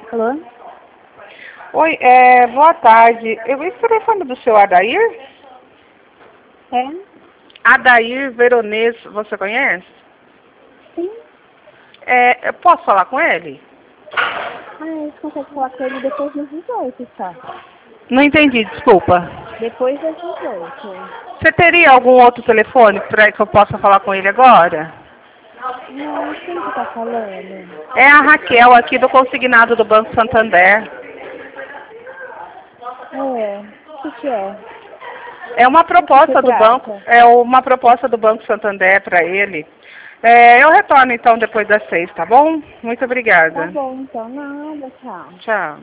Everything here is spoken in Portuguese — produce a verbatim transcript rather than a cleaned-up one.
Alô? Oi, é, boa tarde. Eu vi esse telefone do seu Adair? É? Adair Veronês, você conhece? Sim. É, eu posso falar com ele? Ah, você consegue falar com ele depois das dezoito, tá? Não entendi, desculpa. Depois das dezoito. Você teria algum outro telefone para que eu possa falar com ele agora? Não, quem que tá falando? É a Raquel aqui do Consignado do Banco Santander. É, o que que é? É uma Do que se proposta do banco, trata? é uma proposta do Banco Santander para ele. É, eu retorno então depois das seis, tá bom? Muito Tá obrigada. bom, então. Nada, tchau. Tchau.